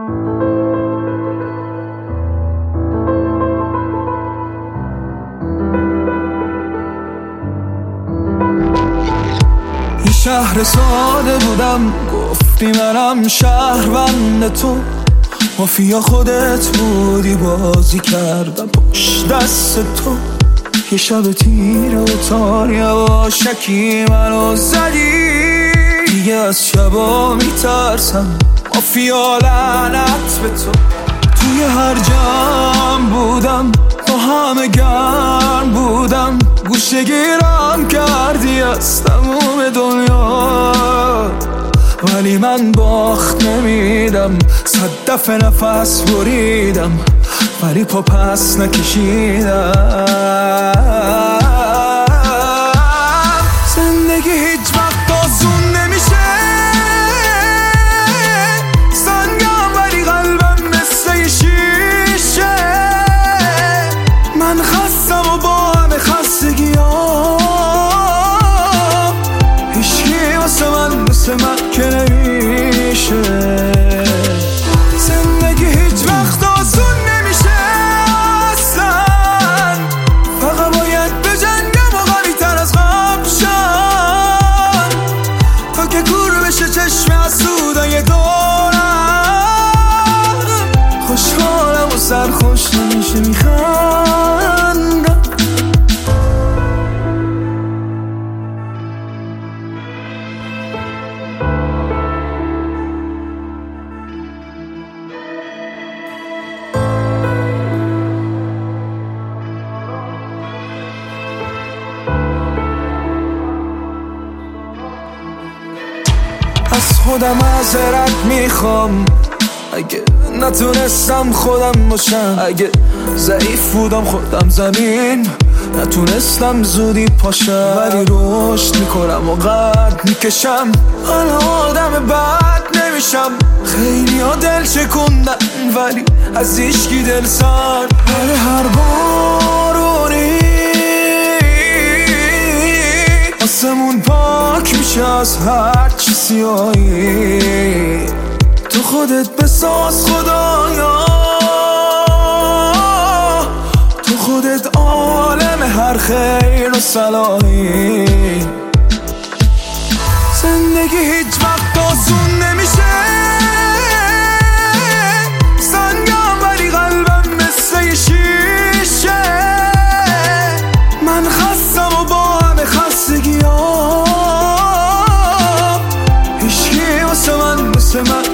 شهر ساده بودم، گفتی منم شهروند تو، مافیا خودت بودی، بازی کردم پشت دست تو. یه شب تیره و تار یواشکی منو زدی، دیگه از شبا میترسم، مافیا لعنت به تو. توی هر جمع بودم، با همه گرم بودم، گوشه گیرم کردی از تموم دنیا، ولی من باخت نمیدم. 100 دفعه نفس بریدم ولی پا پس نکشیدم. زندگی هیچ وقت آسون نمیشه، سنگم ولی قلبم مثل شیشه. من خستم و با همه خستگی ها، هیچکی واسه من مثل من که نمیشه. زندگی هیچ وقت آسون نمیشه اصلا، فقط باید بجنگم و قوی تر از قبل شم، تا که کور بشه چشم حسودای دورم. خوشحالم و سرخوش نمیشه میخندم. از خودم معذرت میخوام اگه نتونستم خودم باشم، اگه ضعیف بودم خودم زمین نتونستم زودی پاشم، ولی رشد میکنم و قد میکشم. حالا آدم بد نمیشم، خیلی ها دل شکندن ولی از هیچکی دل سر. ولی هر بارونی آسمون پاک میشه از هر چی سیاهی. تو خودت بساز خدایا، تو خودت عالم هر خیر و صلاحی. زندگی هیچ وقت آسون نمیشه، سنگم ولی قلبم مثل شیشه. من خستم و با همه خستگی ها، هیچکی واسه من مثل من